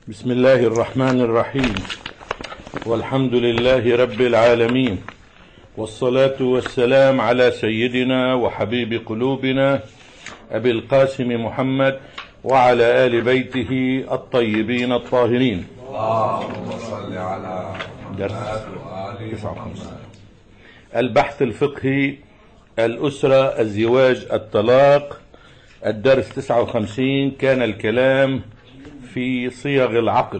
بسم الله الرحمن الرحيم، والحمد لله رب العالمين، والصلاة والسلام على سيدنا وحبيب قلوبنا أبي القاسم محمد وعلى آل بيته الطيبين الطاهرين. اللهم صل على درس 59. البحث الفقهي، الأسرة، الزواج، الطلاق، الدرس 59. كان الكلام في صيغ العقد،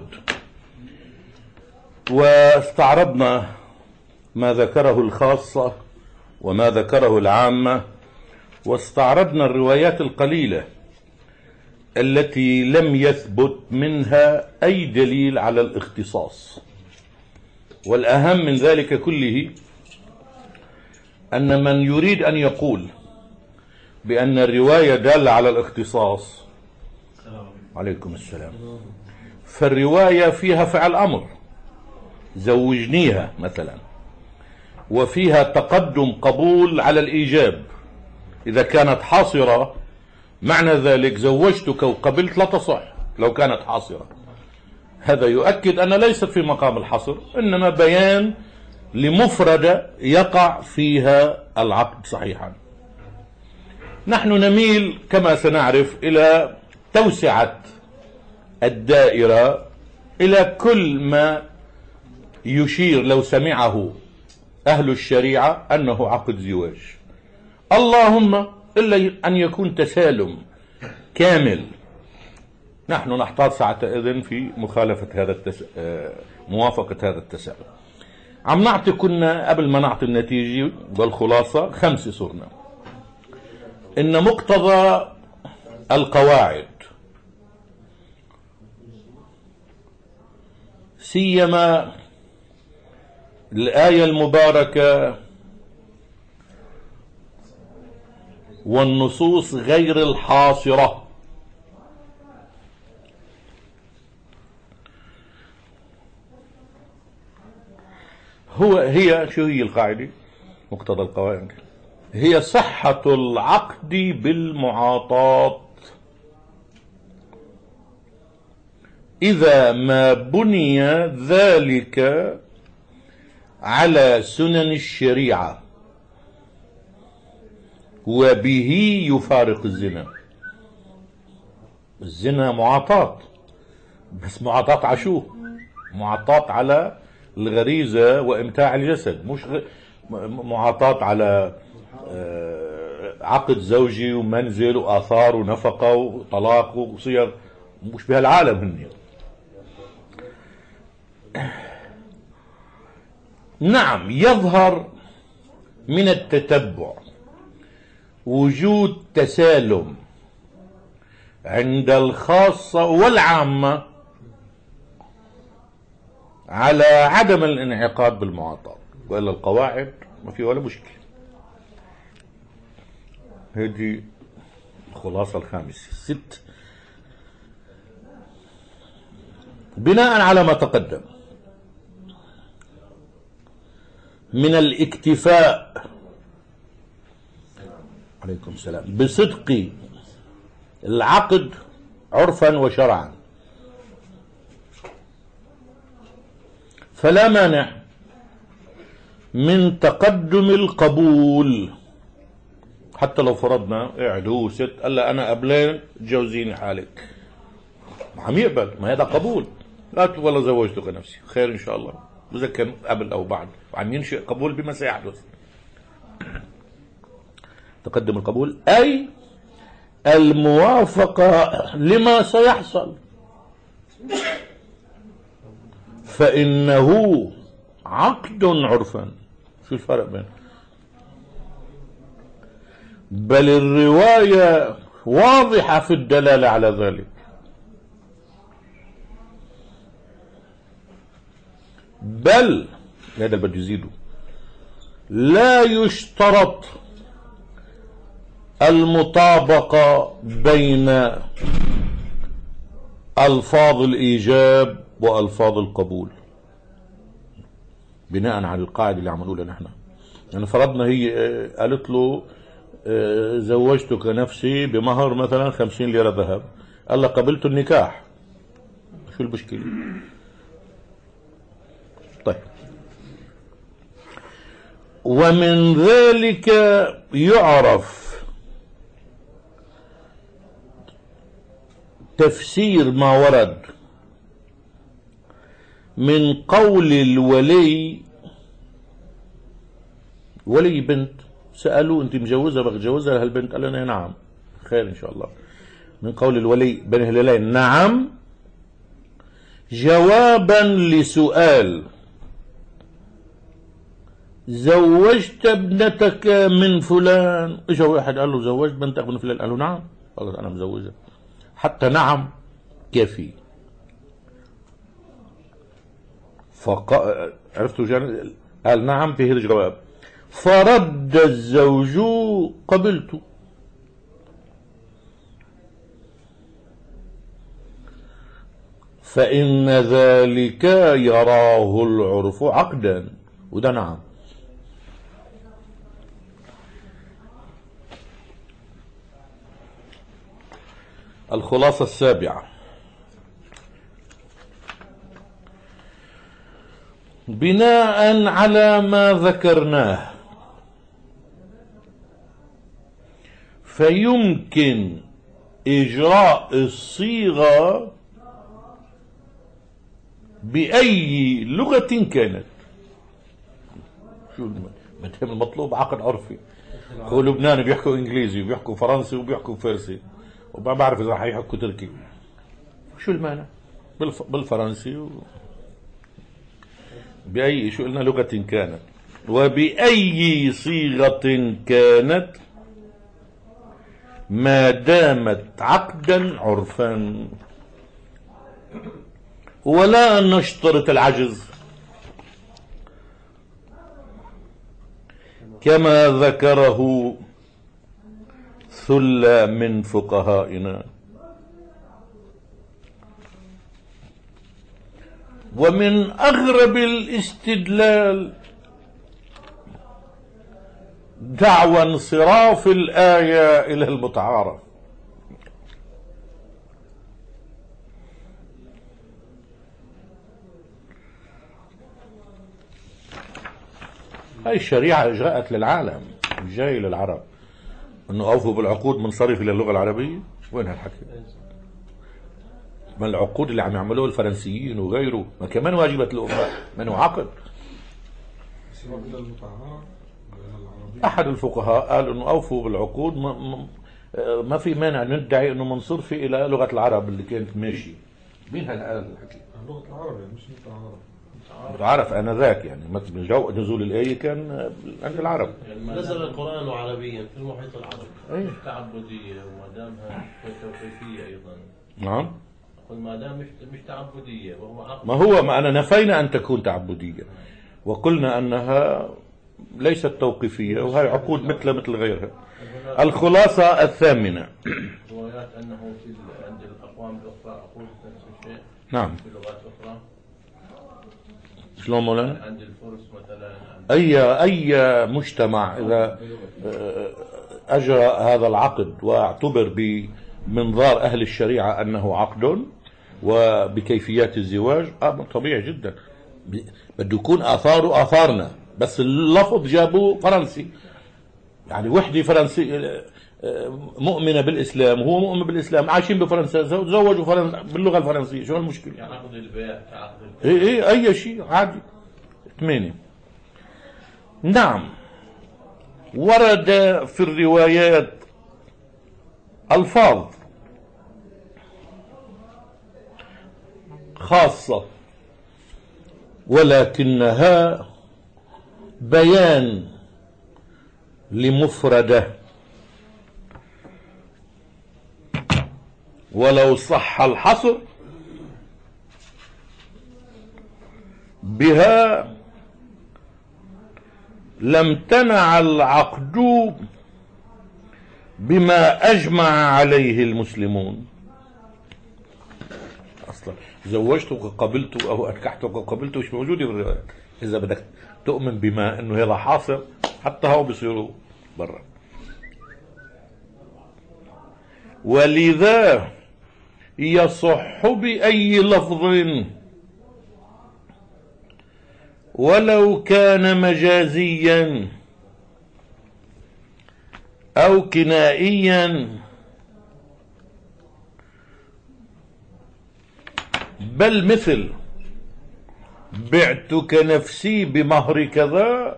واستعرضنا ما ذكره الخاصة وما ذكره العامة، واستعرضنا الروايات القليلة التي لم يثبت منها أي دليل على الاختصاص. والأهم من ذلك كله أن من يريد أن يقول بأن الرواية دالة على الاختصاص، عليكم السلام، فالرواية فيها فعل أمر، زوجنيها مثلا، وفيها تقدم قبول على الإيجاب. إذا كانت حاصرة معنى ذلك زوجتك وقبلت لا تصح لو كانت حاصرة. هذا يؤكد أن ليست في مقام الحصر، إنما بيان لمفردة يقع فيها العقد صحيحا. نحن نميل كما سنعرف إلى توسعة الدائرة إلى كل ما يشير لو سمعه أهل الشريعة أنه عقد زواج، اللهم إلا أن يكون تسالم كامل. نحن نحتاط ساعتئذ في مخالفة هذا موافقة هذا التسالم. عم نعطي، كنا قبل ما نعطي النتيجة والخلاصة 5 صرنا. إن مقتضى القواعد سيما الآية المباركة والنصوص غير الحاصرة هي شو هي القاعدة؟ مقتضى القواعد هي صحة العقد بالمعاطاة إذا ما بني ذلك على سنن الشريعة وبه يفارق الزنا. الزنا معاطاة، بس معاطاة على شو؟ معاطاة على الغريزة وإمتاع الجسد، مش معاطاة على عقد زوجي ومنزل وآثار ونفقة وطلاق وصيغ مش بهالعالم هن. نعم، يظهر من التتبع وجود تسالم عند الخاصة والعامة على عدم الانعقاد بالمعاطاة، وإلا القواعد ما في ولا مشكلة. هذه الخلاصة الخامسة. 6. بناء على ما تقدم من الاكتفاء، عليكم السلام، بصدق العقد عرفا وشرعا، فلا مانع من تقدم القبول. حتى لو فرضنا قاعد هو ست قال لا أنا قبلين تجوزيني حالك، عم يقبل، ما هذا قبول. لا والله زوجتك نفسي، خير إن شاء الله، إذا كان قبل أو بعد، وعم ينشئ قبول بما سيحدث. تقدم القبول أي الموافقة لما سيحصل، فإنه عقد عرفا. شو الفرق بين؟ بل الرواية واضحة في الدلالة على ذلك. بل هذا اللي بده يزيده، لا يشترط المطابقة بين ألفاظ الإيجاب وألفاظ القبول، بناء على القاعدة اللي عملوا لنا نحن. يعني فرضنا هي قالت له زوجتك نفسي بمهر مثلا 50 ليرة ذهب، قال له قبلت النكاح شو المشكلة؟ طيب، ومن ذلك يعرف تفسير ما ورد من قول الولي. ولي بنت سألوه أنت مجوزة بغ تجوزها هالبنت؟ قال لنا نعم. خير إن شاء الله. من قول الولي بن هلالين نعم جوابا لسؤال زوجت ابنتك من فلان. اجى واحد قال له زوجت بنتك من فلان؟ قال له نعم. قال انا مزوجها. حتى نعم كافي. عرفتوا قال نعم فيه الجواب. فرد الزوج قبلت. فإن ذلك يراه العرف عقدا. وده نعم. الخلاصة السابعة: بناء على ما ذكرناه فيمكن إجراء الصيغة بأي لغة كانت. شو المطلوب؟ عقد عرفي. هو لبنان بيحكوا انجليزي وبيحكوا فرنسي وبيحكوا فارسي، وما بعرف اذا حيحكوا تركي. شو المانع؟ بالفرنسي بأي شو قلنا لغة كانت وبأي صيغة كانت ما دامت عقدا عرفا، ولا نشترط العجز كما ذكره ثلة من فقهائنا. ومن أغرب الاستدلال دعوى انصراف الآية إلى المتعارف. هاي الشريعة إجراءت للعالم مش جاي للعرب. انه اوفوا بالعقود منصرف الى اللغة العربية. وين هالحكي؟ ما العقود اللي عم يعملوه الفرنسيين وغيره ما كمان واجبة الأمة، ما هو عقد. احد الفقهاء قال انه اوفوا بالعقود، ما في مانع ندعي انه منصرفي الى لغة العرب اللي كانت ماشي. مين هذا قال الحكي؟ لغة العرب يعني مش لغة العرب. عرف انا ذاك يعني جو نزول الايه كان عند العرب. يعني نزل القران عربيا في المحيط العربي. تعبديه وما دامها توقيفيه ايضا. نعم. أقول ما دام مش تعبديه وهو عقد. ما هو ما انا نفينا ان تكون تعبديه وقلنا انها ليست توقيفيه، وهي عقود مثل غيرها. الخلاصة الثامنة: روايات انه عند الاقوام الاخرى عقود نفس الشيء. نعم. في لغات اخرى. شلون مولانا؟ عند الفرس مثلا. أي مجتمع إذا أجرى هذا العقد واعتبر بمنظار أهل الشريعة أنه عقد وبكيفيات الزواج، طبيعي جدا بده يكون آثاره آثارنا، بس اللفظ جابوه فرنسي. يعني وحدة فرنسي مؤمنة بالإسلام وهو مؤمن بالإسلام عايشين بفرنسا، تزوجوا فرنسا باللغة الفرنسية. شو المشكلة؟ يعني عقد البيع كعقد البيع. أي شيء عادي. 8. نعم، ورد في الروايات ألفاظ خاصة ولكنها بيان لمفردة، ولو صح الحصر بها لم تنع العقد بما أجمع عليه المسلمون. أصلا زوجتك وقبلت أو أنكحتك وقبلت مش موجودة بالروايات. إذا بدك تؤمن بما أنه هذا حاصل حتى هو بيصيروا برا. ولذا يصح بأي لفظ ولو كان مجازيا أو كنائيا، بل مثل بعتك نفسي بمهر كذا،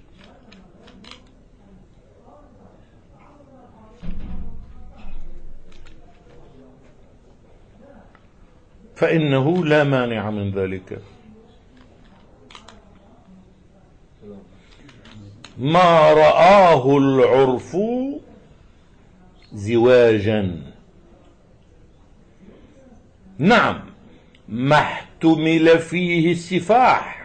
فإنه لا مانع من ذلك. ما رآه العرف زواجا، نعم، ما احتمل فيه السفاح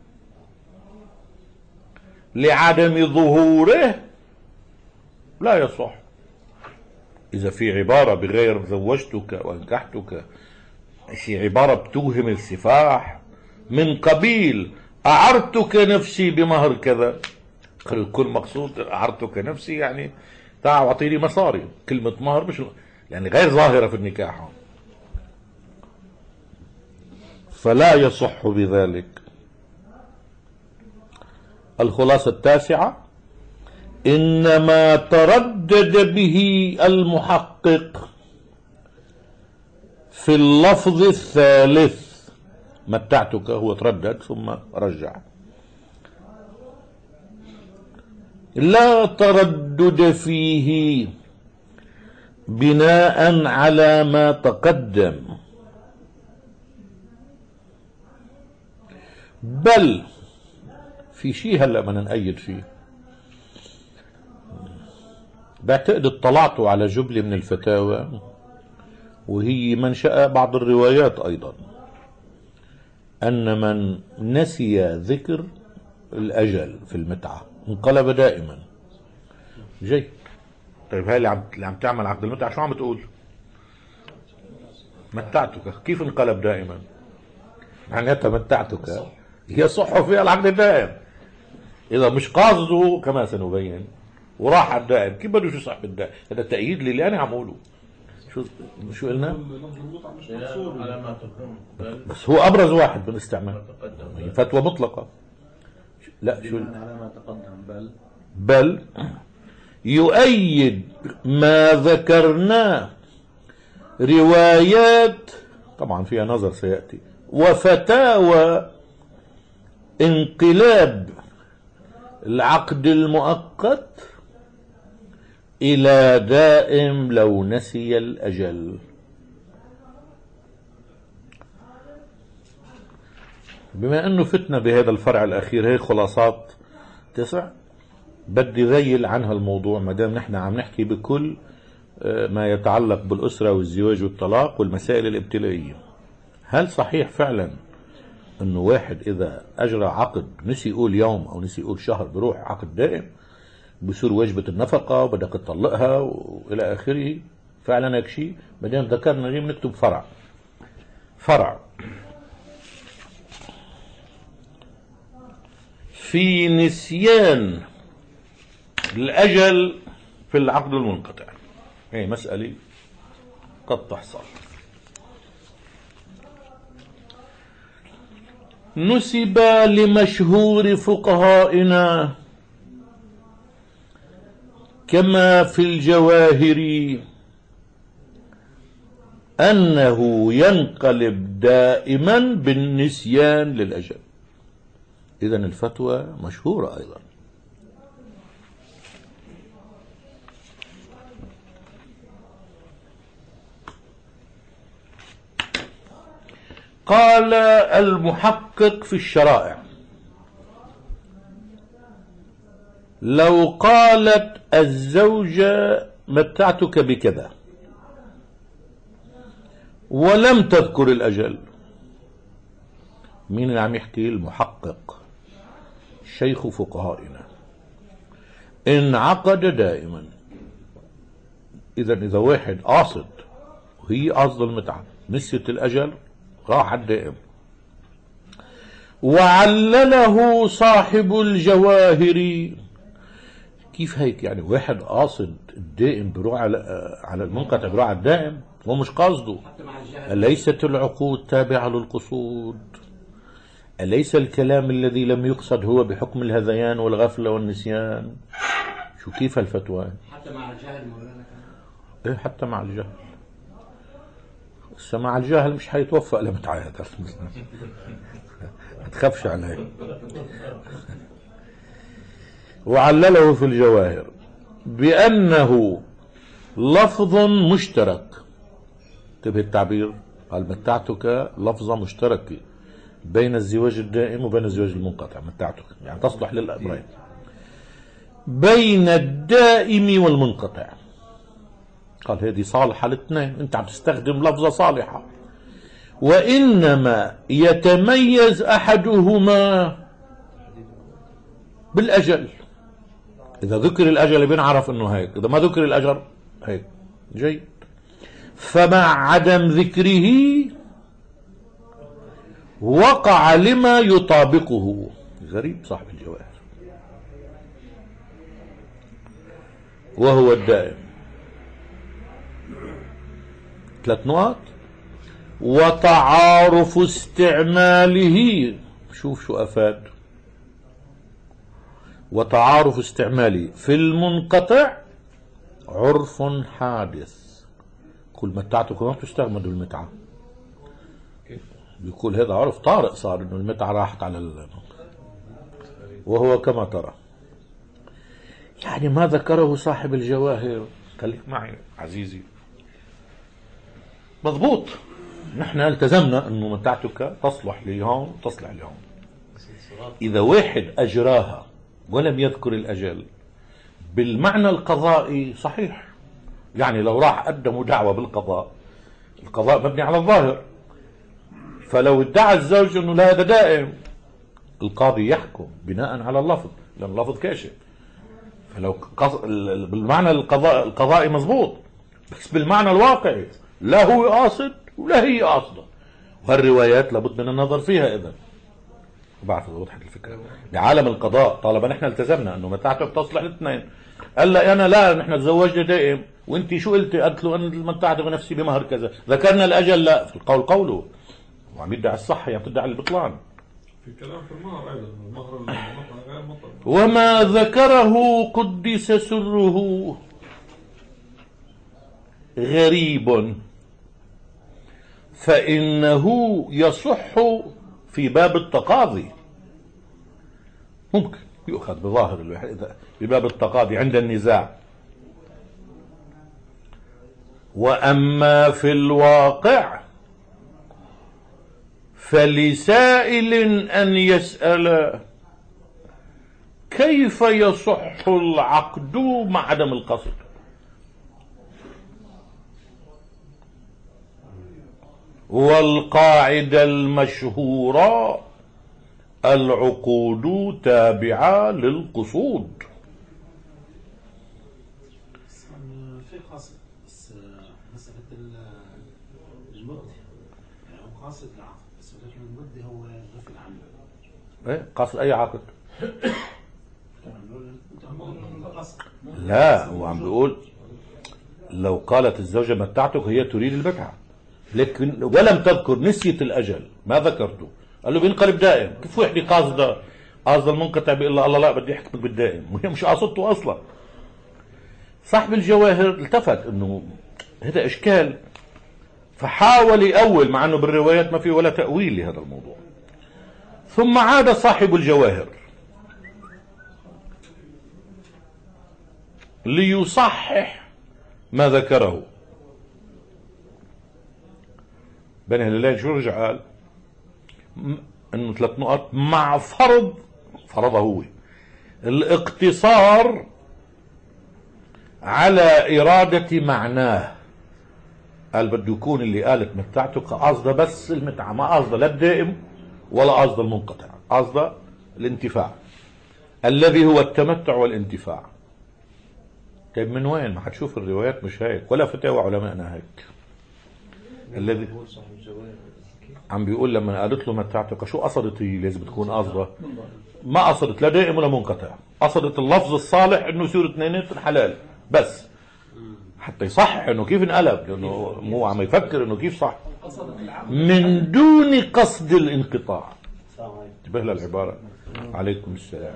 لعدم ظهوره لا يصح. إذا في عبارة بغير زوجتك وانكحتك، في عبارة بتوهم السفاح من قبيل أعرتك نفسي بمهر كذا، الكل مقصود أعرتك نفسي يعني تعال أعطيني مصاري. كلمة مهر مش يعني غير ظاهرة في النكاح، فلا يصح بذلك. الخلاصة التاسعة: إنما تردد به المحقق في اللفظ الثالث. متعتك هو تردد ثم رجع، لا تردد فيه بناء على ما تقدم، بل في شيء هلا بدنا نأيد فيه. بعتقد اطلعت على جملة من الفتاوى وهي منشأ بعض الروايات أيضا، أن من نسي ذكر الأجل في المتعة انقلب دائما. جيد. طيب هاي اللي عم تعمل عقد المتعة شو عم تقول؟ متعتك، كيف انقلب دائما؟ معناتها متعتك يصح فيها العقد الدائم. إذا مش قاصده كما سنبين وراح على الدائم، كيف بده يصح بالدائم؟ هذا تأييد اللي أنا عموله. شو قلنا؟ بس هو أبرز واحد بالاستعمال، فتوى مطلقة. لا شو على ما تقدم، بل يؤيد ما ذكرناه روايات طبعا فيها نظر سيأتي وفتاوى انقلاب العقد المؤقت إلى دائم لو نسي الأجل. بما أنه فتنا بهذا الفرع الأخير، هي خلاصات 9 بدي ذيل عنها الموضوع، ما دام نحن عم نحكي بكل ما يتعلق بالأسرة والزواج والطلاق والمسائل الابتلائية. هل صحيح فعلا أنه واحد إذا أجرى عقد نسي يقول يوم أو نسي يقول شهر بروح عقد دائم بصير واجبة النفقة وبدك تطلقها وإلى آخره؟ فعلا هيك شيء؟ ما دام ذكرنا اليوم نكتب فرع في نسيان الأجل في العقد المنقطع. هي مسألة قد تحصل. نسب لمشهور فقهائنا كما في الجواهر أنه ينقلب دائما بالنسيان للأجل. إذن الفتوى مشهورة أيضا. قال المحقق في الشرائع: لو قالت الزوجة متعتك بكذا ولم تذكر الأجل، مين اللي عم يحكي؟ المحقق شيخ فقهائنا. انعقد دائما. إذا واحد قاصد وهي قاصد المتعة نسيت الأجل راح الدائم. وعلله صاحب الجواهر. كيف هيك يعني واحد قاصد الدائم بروح على المنقطع بروح على الدائم؟ ومش قاصده. أليست العقود تابعة للقصود؟ أليس الكلام الذي لم يقصد هو بحكم الهذيان والغفلة والنسيان؟ شو كيف الفتوى؟ حتى مع الجهل مولانا إيه حتى مع الجهل. بس مع الجهل مش حيتوفق لمتعاهد. ما تخافش عليه. وعلله في الجواهر بأنه لفظ مشترك. انتبه التعبير، قال متعتك لفظة مشتركة بين الزواج الدائم وبين الزواج المنقطع. متعتك يعني تصلح للأمرين، بين الدائم والمنقطع. قال هذه صالحة الاثنين، انت عم تستخدم لفظة صالحة، وإنما يتميز أحدهما بالأجل. إذا ذكر الأجل بنعرف أنه هيك، إذا ما ذكر الأجل هيك. جيد. فمع عدم ذكره وقع لما يطابقه. غريب صاحب الجواهر. وهو الدائم. 3 نقط. وتعارف استعماله. شوف شو أفاد. وتعارف استعماله في المنقطع عرف حادث. كل متعتكم ما بتستعملوا المتعة، بيقول هذا عرف طارئ صار انه المتعة راحت على وهو كما ترى. يعني ما ذكره صاحب الجواهر، خليك معي عزيزي، مضبوط. نحن التزمنا انه متعتك تصلح لهون تصلح لهون. اذا واحد اجراها ولم يذكر الاجل بالمعنى القضائي صحيح. يعني لو راح قدموا دعوة بالقضاء، القضاء مبني على الظاهر، فلو ادعى الزوج انه لا هذا دائم، القاضي يحكم بناء على اللفظ، لان اللفظ كاشف. فلو بالمعنى القضائي مضبوط، بس بالمعنى الواقعي لا هو قاصد ولا هي قاصده، وهالروايات لابد من النظر فيها. اذا بعرف وضحت الفكره. بعالم القضاء طالما نحن التزمنا انه متعتك تصلح الاثنين، قال لي انا لا نحن تزوجنا دائم وانت شو قلتي؟ قلت له انا متعت بنفسي بمهر كذا، ذكرنا الاجل لا، في القول قوله، وعم يدعي الصحه يعني بتدعي البطلان. في كلام في المهر ايضا، المهر غير مطلق. وما ذكره قدس سره غريب، فإنه يصح في باب التقاضي. ممكن يؤخذ بظاهر في باب التقاضي عند النزاع. وأما في الواقع فلسائل أن يسأل كيف يصح العقد مع عدم القصد. والقاعدة المشهورة العقود تابعة للقصود. في قاصد مسألة المد، يعني هو قاصد العقد بس ولكن المد هو غفل عنه. ايه قاصد اي عقد؟ لا هو عم بيقول لو قالت الزوجة متعتك هي تريد المتعة، لكن ولم تذكر نسيت الأجل ما ذكرته، قال له بينقلب دائم. كيف وحدي قاصدة المنقطع بيقول الله لا بدي احكمك بالدائم وهي مش قاصدته اصلا. صاحب الجواهر التفت انه هذا اشكال، فحاول يأول مع انه بالروايات ما في ولا تأويل لهذا الموضوع. ثم عاد صاحب الجواهر ليصحح ما ذكره. بين هلالين شو رجع قال؟ انه 3 نقط مع فرضه هو الاقتصار على إرادة معناه. قال بده يكون اللي قالت متعته قاصده بس المتعة، ما قاصده لا الدائم ولا قاصده المنقطع، قاصده الانتفاع الذي هو التمتع والانتفاع. طيب من وين؟ ما حتشوف الروايات مش هيك ولا فتاوى علمائنا هيك. الذي عم بيقول لما قالت له متعتك شو قصدت هي؟ لازم تكون قاصده، ما قصدت لا دائم ولا منقطع، قصدت اللفظ الصالح انه يصير 2 حلال بس. حتى يصحح انه كيف انقلب، لانه مو عم يفكر انه كيف صح. من دون قصد الانقطاع. انتبه للعبارة. عليكم السلام.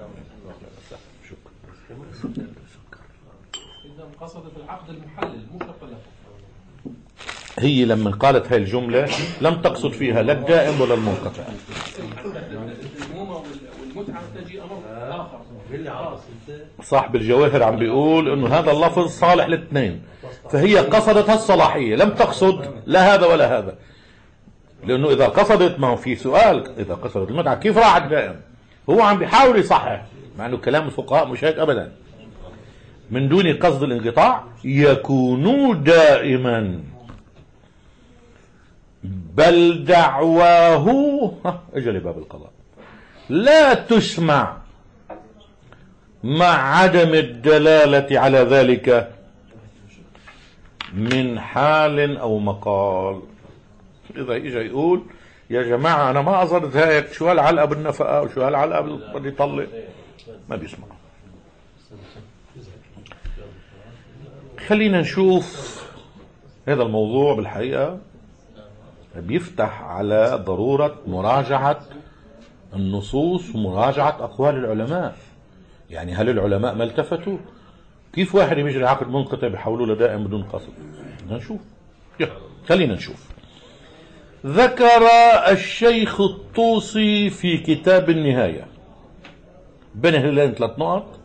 شكرا. إذا قصدت العقد المحلل مو شرط له. هي لما قالت هاي الجملة لم تقصد فيها لا الدائم ولا المنقطع. الأمومة والمتعة تجي أمر آخر. صاحب الجواهر عم بيقول انه هذا اللفظ صالح للاثنين، فهي قصدت الصلاحية، لم تقصد لا هذا ولا هذا. لانه اذا قصدت، ما هو في سؤال، اذا قصدت المتعة كيف راحت دائم؟ هو عم بيحاول يصحح، مع انه كلام الفقهاء مش هيك ابدا. من دون قصد الانقطاع يكون دائما، بل دعواه اجل باب القضاء لا تسمع مع عدم الدلالة على ذلك من حال او مقال. اذا اجى يقول يا جماعة انا ما قصدت هيك، شو هالعلقة بالنفقة وشو هالعلقة بدي يطلق، ما بيسمع. خلينا نشوف هذا الموضوع بالحقيقة بيفتح على ضرورة مراجعة النصوص ومراجعة أقوال العلماء. يعني هل العلماء ما التفتوا؟ كيف واحد يجري عقد منقطع بيحولوا لدائم بدون قصد؟ نشوف. خلينا نشوف. ذكر الشيخ الطوسي في كتاب النهاية بين هلالين 3 نقط: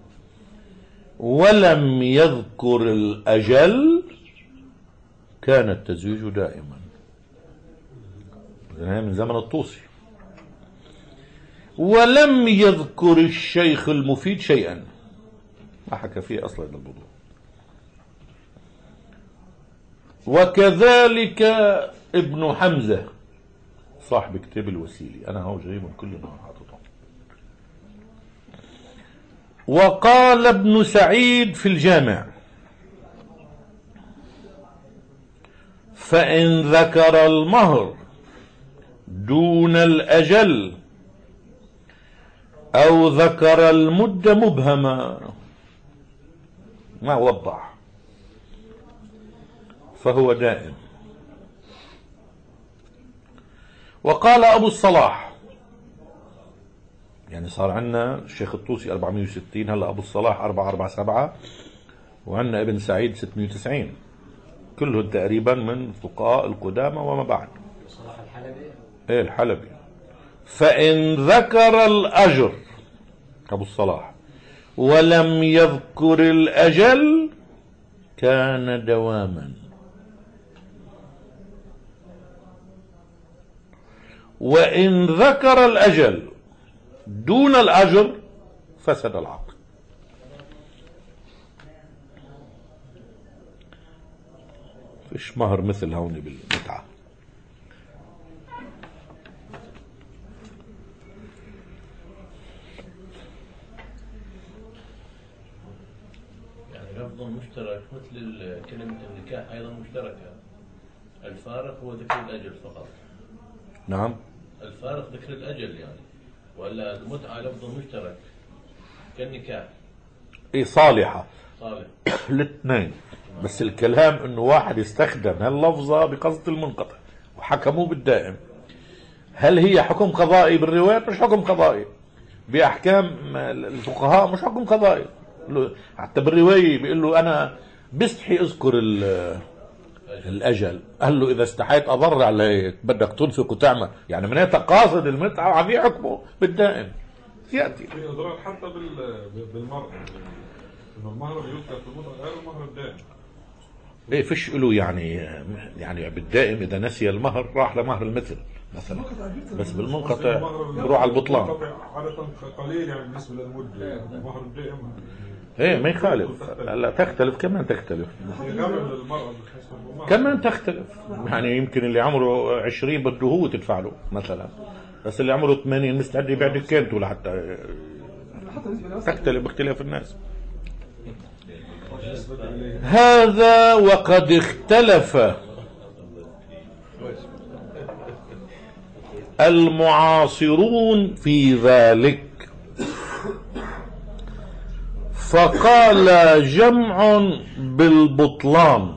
ولم يذكر الأجل كان التزويج دائما. من زمن الطوسي. ولم يذكر الشيخ المفيد شيئا، ما حكى فيه أصلا الموضوع. وكذلك ابن حمزة صاحب كتاب الوسيلي، أنا هو جايبهم كلهم حاططهم. وقال ابن سعيد في الجامع: فإن ذكر المهر دون الأجل أو ذكر المدة مبهمة ما وضح فهو دائم. وقال أبو الصلاح، يعني صار عندنا الشيخ الطوسي 460، هلا أبو الصلاح 447، وعندنا ابن سعيد 690، كلهم تقريبا من فقهاء القدامى وما بعد. صلاح الحلبي. ايه الحلبي. فإن ذكر الأجر أبو الصلاح ولم يذكر الأجل كان دواما. وإن ذكر الأجل دون الأجر فسد العقد. فيش مهر مثل هون بالمتعة. يعني لفظ مشترك مثل كلمة النكاح أيضا مشتركة. الفارق هو ذكر الأجل فقط. نعم. الفارق ذكر الأجل يعني، ولا المتعة لفظ مشترك كالنكاح. ايه صالحة. صالح. الاثنين، بس الكلام انه واحد يستخدم هاللفظة بقصد المنقطع وحكموه بالدائم. هل هي حكم قضائي بالروايات؟ مش حكم قضائي. بأحكام الفقهاء مش حكم قضائي. حتى بالرواية بيقول له أنا بستحي أذكر الأجل، قال له إذا استحيت أضر عليك بدك تنفق وتعمل، يعني من قاصد المتعة وعم يحكمه بالدائم. يأتي في إضرار حتى بالمرأة، إنه المهر بيذكر في المتعة غير المهر الدائم. ايه فيش له يعني بالدائم اذا نسي المهر راح لمهر المثل مثلا، بس بالمنقطع بروح على البطلان. عادة قليل يعني بالنسبة للمدة، المهر الدائم ايه ما يخالف. لا تختلف، كمان تختلف، كمان تختلف. يعني يمكن اللي عمره 20 بده هو تدفع له مثلا، بس اللي عمره 80 مستعد يبيع دكانته لحتى تختلف باختلاف الناس. هذا وقد اختلف المعاصرون في ذلك، فقال جمع بالبطلان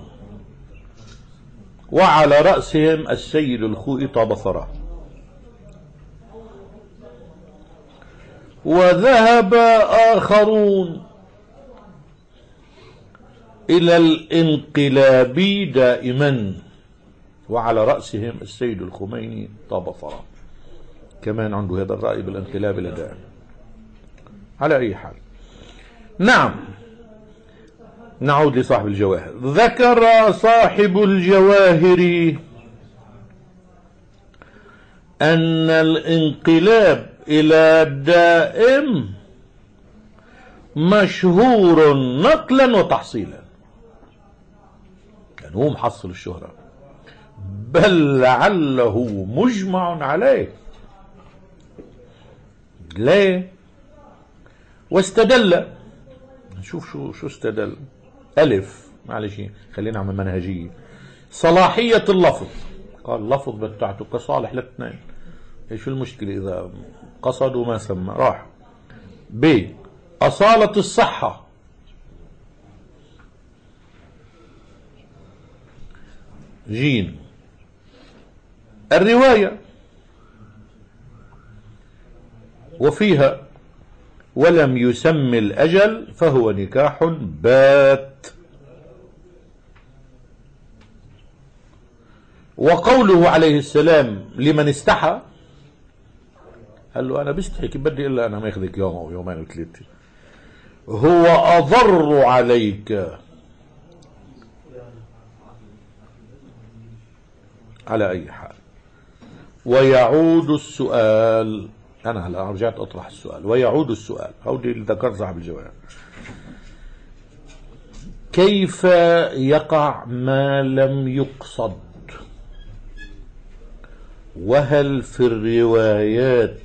وعلى رأسهم السيد الخوئي طاب ثراه. وذهب آخرون إلى الانقلاب دائما وعلى رأسهم السيد الخميني طاب ثراه، كمان عنده هذا الرأي بالانقلاب إلى دائما. على أي حال، نعم، نعود لصاحب الجواهر. ذكر صاحب الجواهر أن الانقلاب إلى الدائم مشهور نقلا وتحصيلا، يعني هو محصل الشهرة، بل لعله مجمع عليه. ليه؟ واستدل، نشوف شو استدل. ألف، معلش خلينا نعمل منهجية. صلاحية اللفظ، قال اللفظ بتاعته كصالح للاثنين، ايش المشكلة إذا قصد وما سمى راح. ب، أصالة الصحة، جيم، الرواية وفيها ولم يسمي الأجل فهو نكاح بات. وقوله عليه السلام لمن استحى، قال له أنا بستحي كيف بدي إلا أنا ما ياخذك يوم أو يومين أو ثلاثة، هو أضر عليك. على أي حال، ويعود السؤال، أنا هلا رجعت أطرح السؤال، ويعود السؤال هودي اللي ذكر صاحب الجواب، كيف يقع ما لم يقصد؟ وهل في الروايات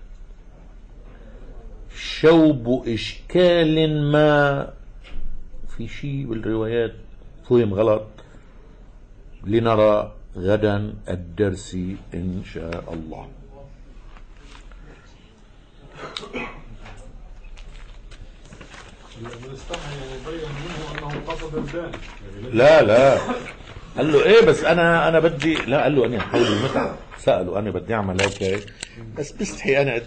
شوب إشكال ما؟ في شيء بالروايات فهم غلط؟ لنرى غدا الدرس إن شاء الله. لا قال له ايه بس انا بدي، لا قال له انا حول المتعة، سأله انا بدي اعمل هيك بس بستحي انا